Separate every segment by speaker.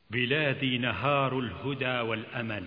Speaker 1: بلادي نهار الهدى والأمل،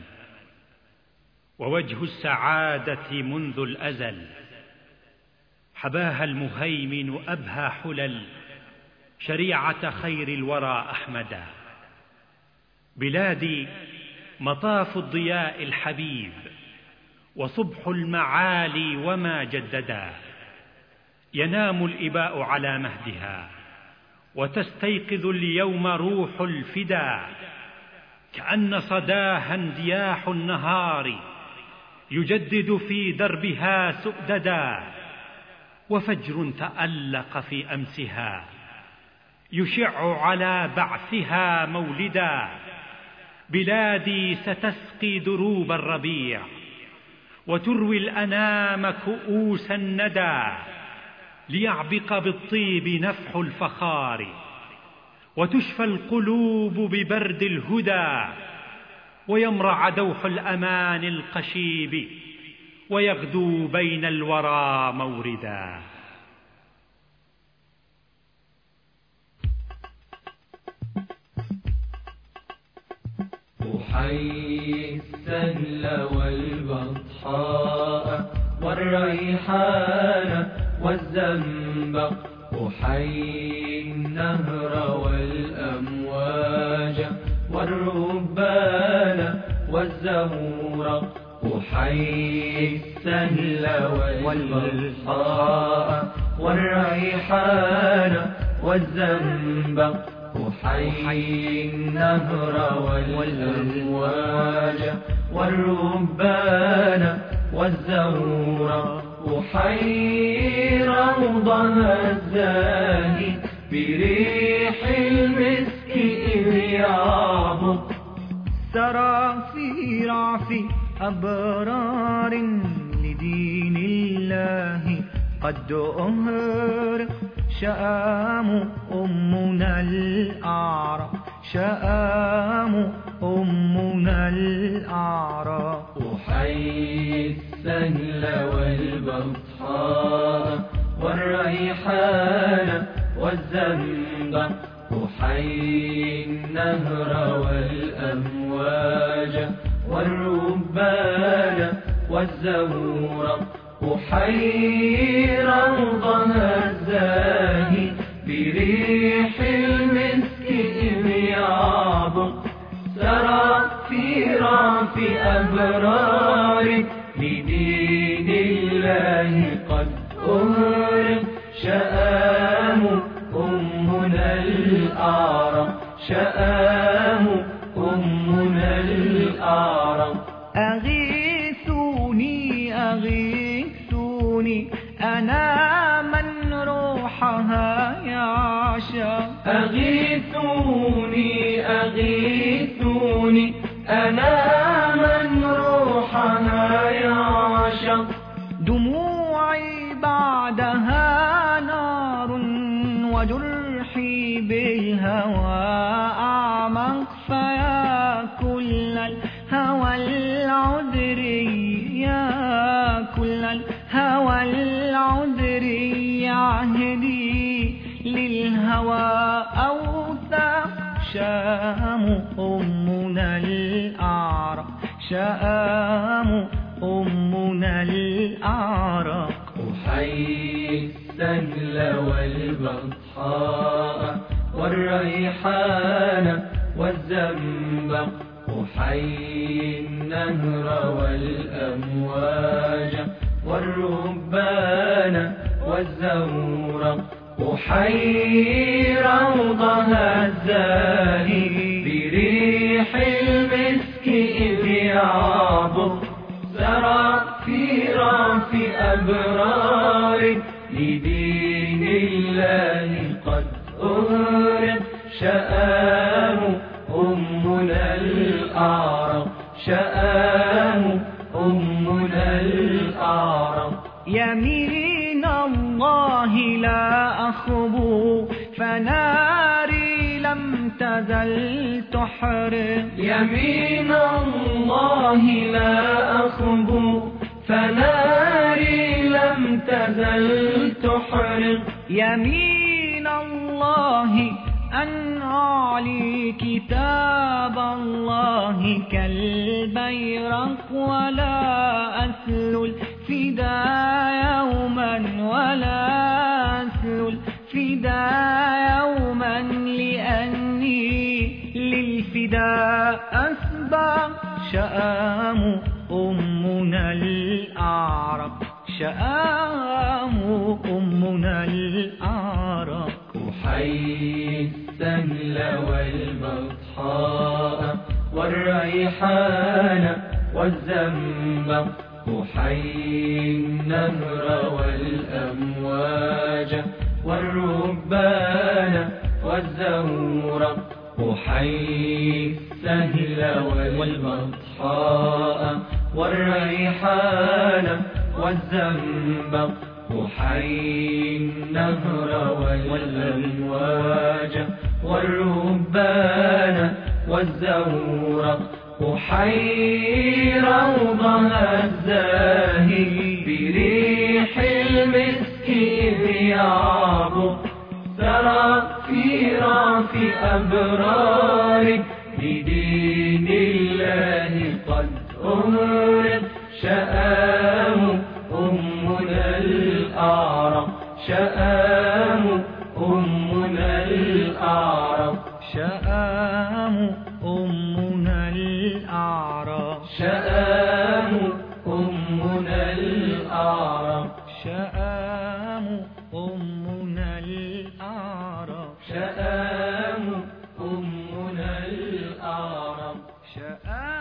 Speaker 1: ووجه السعادة منذ الأزل. حباها المهيمن أبهى حلل، شريعة خير الورى أحمدا. بلادي مطاف الضياء الحبيب، وصبح المعالي وما جددا. ينام الإباء على مهدها، وتستيقظ اليوم روح الفدا. كأن صداها اندياح النهار، يجدد في دربها سؤددا. وفجر تألق في أمسها، يشع على بعثها مولدا. بلادي ستسقي دروب الربيع، وتروي الأنام كؤوس الندى. ليعبق بالطيب نفح الفخار، وتشفى القلوب ببرد الهدى. ويمرع دوح الأمان القشيب، ويغدو بين الورى موردا.
Speaker 2: أحيي السهل والبطحاء والريحان والزنبق. أحيي النهر والأمواج والربان والزورق. أحيي السهل والبطحاء والريحان والزنبق. أحيي النهر والأمواج والربان والزورق. أحيي روضها الزاهي بريح المسك إذ يعبق.
Speaker 3: سرى في رعف أبرار لدين الله قد أهر. شآم أمنا الأعرى، شآم أمنا الأعرى.
Speaker 2: أحيي السهل والبطحاء والريحان والزنبق. أحيي النهر والأمواج والربان والزورق. أحيي روضها الزاهي بريح المسك إذ يعبق. سرى في رعف أبرار لدين الله قد أهرق. شآم أمنا الأعرى، شآم أمنا الأعرى.
Speaker 3: أغيثوني أغيثوني أنا من روحها يعشق.
Speaker 2: أغيثوني أغيثوني أنا من روحها يعشق.
Speaker 3: دموعي بعدها نار، وجرحي بالهوى أعمق. فيا كل الهوى العذري، يا كل الهوى العذري، عهدي للهوى أوثق. شآم أمنا الأعرى، شآم أمنا الأعرى.
Speaker 2: أحيي السهل والبطحاء والريحان والزنبق. أحيي النهر والأمواج والربان والزورق. أحيي روضها الزاهي بريح المسك إذ يعبق. سرى في رعف أبرار لدين الله قد أهرق. شآم أمنا الأعرى، شآم أمنا الأعرى.
Speaker 3: يمين الله لا أخبو، فناري لم تزل تحرق.
Speaker 2: يمين الله لا أخبو، فناري لم تزل تحرق.
Speaker 3: يمين الله أن أعلي كتاب الله كالبيرق ولا أسل الفداء يوما ولا أسل الفداء يوما لأني للفداء أسبق شآم أمنا الأعرق شآم أمنا الأعرق
Speaker 2: أحيي السهل والبطحاء والريحان والزنبق أحيي النهر والأمواج والربان والزورق أحيي السهل والبطحاء والريحان والزنبق أحيي النهر والأمواج والربان والزورق أحيي روضها الزاهي بريح المسك إذ يعبر سرى في رأس أبرار بدين الله قد أمرت شآم أمنا الأعرق شآم أمنا الأعرق
Speaker 3: شآم أمنا الأعرق
Speaker 2: شآم أمنا الأعرق
Speaker 3: شآم أمنا الأعرق
Speaker 2: شآم أمنا الأعرق
Speaker 3: شآم